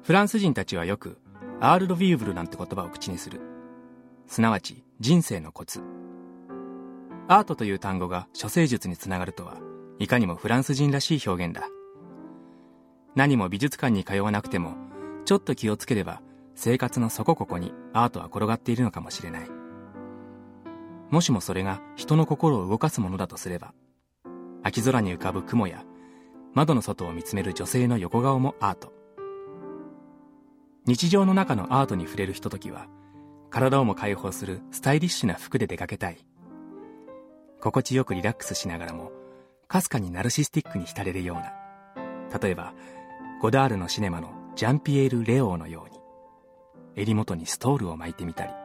フランス人たちはよくアール・ド・ヴィーブルなんて言葉を口にする。すなわち人生のコツ。アートという単語が処世術につながるとは、いかにもフランス人らしい表現だ。何も美術館に通わなくても、ちょっと気をつければ生活のそこここにアートは転がっているのかもしれない。もしもそれが人の心を動かすものだとすれば、秋空に浮かぶ雲や窓の外を見つめる女性の横顔もアート。日常の中のアートに触れるひとときは、体をも解放するスタイリッシュな服で出かけたい。心地よくリラックスしながらも、かすかにナルシスティックに浸れるような。例えば、ゴダールのシネマのジャンピエール・レオーのように、襟元にストールを巻いてみたり。